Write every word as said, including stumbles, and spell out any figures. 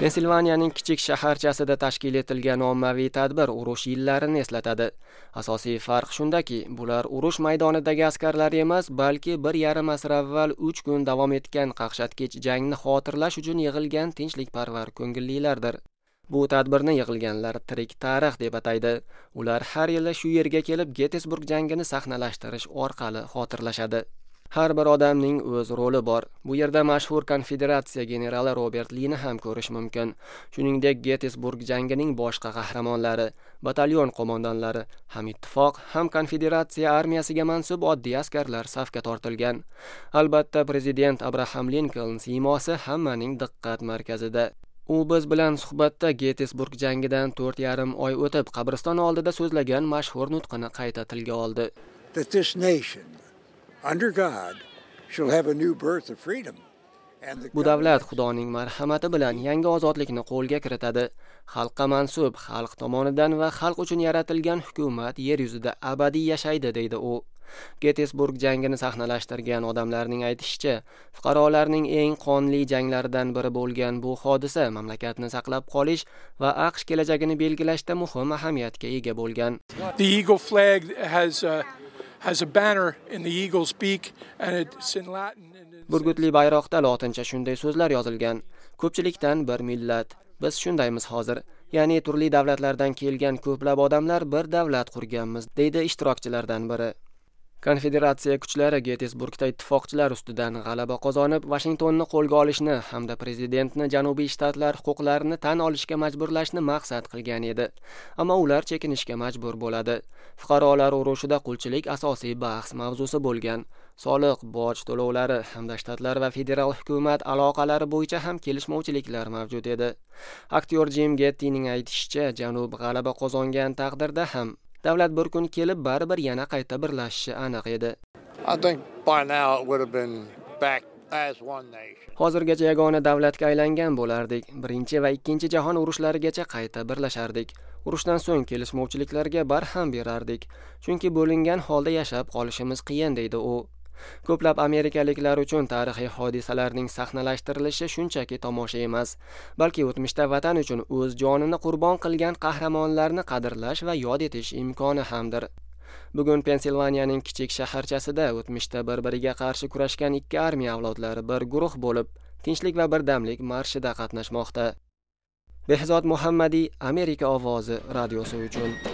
Pensilvaniyaning kichik shaharchasida tashkil etilgan ommaviy tadbir urush yillarini eslatadi. Asosiy farq shundaki, bular urush maydonidagi askarlar emas, balki bir yarim asr avval uch kun davom etgan qaqshatkech jangni xotirlash uchun yig'ilgan tinchlikparvar ko'ngillilardir. Bu tadbirni yig'ilganlar tirik tarix deb ataydi. Ular har yili shu yerga kelib Gettysburg jangini sahnalashtirish orqali xotirlashadi. Har bir odamning o'z roli bor. Bu yerda mashhur konfederatsiya generali Robert Lini ham ko'rish mumkin. Shuningdek, Gettysburg jangining boshqa qahramonlari, batalyon qo'mondonlari, ham ittifoq, ham konfederatsiya armiyasiga mansub oddiy askarlar safga tortilgan. Albatta, prezident Abraham Lincoln siymosi hammaning diqqat markazida. U biz bilan suhbatda Gettysburg jangidan to'rt yarim oy o'tib qabriston oldida so'zlagan mashhur nutqini qayta tilga oldi. That this nation under God shall have a new birth of freedom. Bu davlat Xudoning marhamati bilan yangi ozodlikni qo'lga kiritadi. Xalqqa mansub, xalq tomonidan va xalq uchun yaratilgan hukumat yer yuzida abadiy yashaydi, deydi u. Gettysburg jangini sahnalashtirgan odamlarning aytishicha, fuqarolarning eng qonli janglaridan biri bo'lgan bu hodisa mamlakatni saqlab qolish va AQSh kelajagini belgilashda muhim ahamiyatga ega bo'lgan. The eagle flag has a has a banner in the eagle's beak and it's in Latin. Burgutli bayroqda lotincha shunday so'zlar yozilgan. Ko'pchilikdan bir millat. Biz shundaymiz hozir. Ya'ni turli davlatlardan kelgan ko'plab odamlar bir davlat qurganmiz, deydi ishtirokchilardan biri. Konfederatsiya kuchlari Gettysburgda ittifoqchilar ustidan g'alaba qozonib, Washingtonni qo'lga olishni hamda prezidentni Janubiy shtatlar huquqlarini tan olishga majburlashni maqsad qilgan edi. Ammo ular chekinishga majbur bo'ladi. Fuqarolar urushida qulchilik asosiy bahs mavzusi bo'lgan. Soliq, boj to'lovlari hamda shtatlar va federal hukumat aloqalari bo'yicha ham kelishmovchiliklar mavjud edi. Aktyor Jim Gettyning aytishicha, Janub g'alaba qozongan taqdirda ham davlat bir kun kelib baribir yana qayta birlashishi aniq edi. I think by now it would have been back as one nation. Hozirgacha yagona davlatga aylangan bo'lardik. Birinchi va ikkinchi jahon urushlarigacha qayta birlashardik. Urushdan so'ng kelishmovchiliklarga barham berardik. Chunki bo'lingan holda yashab qolishimiz qiyin, deydi u. Ko'plab amerikaliklar uchun tarixiy hodisalarning sahnalashtirilishi shunchaki tomosha emas, balki o'tmishda vatan uchun o'z jonini qurbon qilgan qahramonlarni qadrlash va yod etish imkoni hamdir. Bugun Pensilvaniyaning kichik shaharchasida o'tmishda bir-biriga qarshi kurashgan ikki armiya avlodlari bir guruh bo'lib, tinchlik va birdamlik marshida qatnashmoqda. Behzod Muhammadiy, Amerika ovozi radiosi uchun.